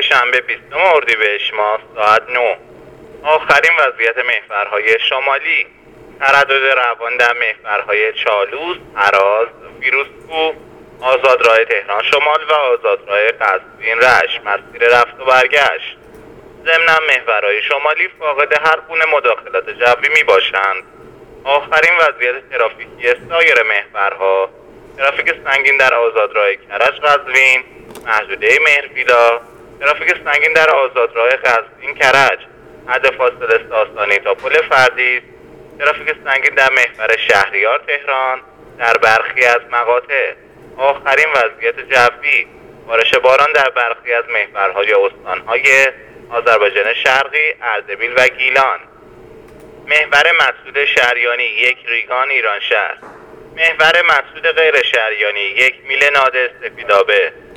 شنبه 20 اردیبهشت ماه ساعت 9. آخرین وضعیت محورهای شمالی: تردد روان در محورهای چالوس، هراز، فیروزکوه، آزادراه تهران شمال و آزادراه قزوین رشت مسیر رفت و برگشت. ضمناً محورهای شمالی فاقد هر گونه مداخلات جوی می باشند. آخرین وضعیت ترافیکی سایر محورها: ترافیک سنگین در آزادراه کرج قزوین، محدوده مهرویلا، ترافیک سنگین در آزادراه قزوین کرج، حد فاصله ساسانی تا پل فردیس، ترافیک سنگین در محور شهریار تهران در برخی از مقاطع. آخرین وضعیت جوی: بارش باران در برخی از محورهای استانهای آذربایجان شرقی، اردبیل و گیلان. محور مقصود شهریانی 1 ریگان ایران شهر. محور مقصود غیر شهریانی 1 میل نادر سفیدآبه.